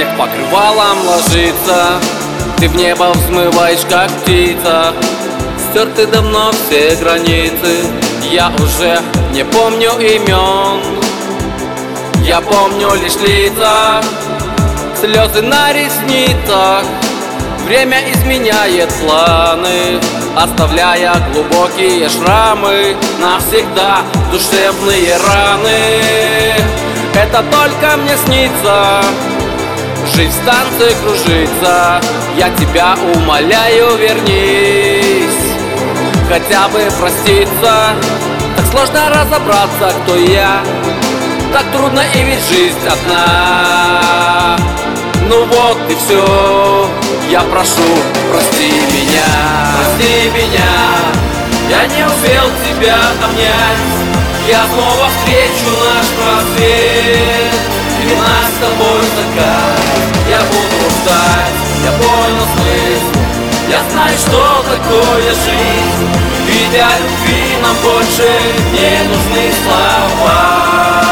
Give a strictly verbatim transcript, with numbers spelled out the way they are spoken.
снег покрывалом ложится, ты в небо взмываешь, как птица. Стерты давно все границы, я уже не помню имен. Я помню лишь лица, слезы на ресницах. Время изменяет планы, оставляя глубокие шрамы, навсегда душевные раны. Это только мне снится, жизнь в танце кружится. Я тебя умоляю, вернись, хотя бы проститься. Так сложно разобраться, кто я, так трудно, и ведь жизнь одна. Ну вот и все, я прошу, прости меня. Прости меня, я не успел тебя обнять. Я снова встречу наш рассвет, и наш с тобой закат. Я буду ждать, я понял смысл, я знаю, что такое жизнь. Ведь о любви нам больше не нужны слова.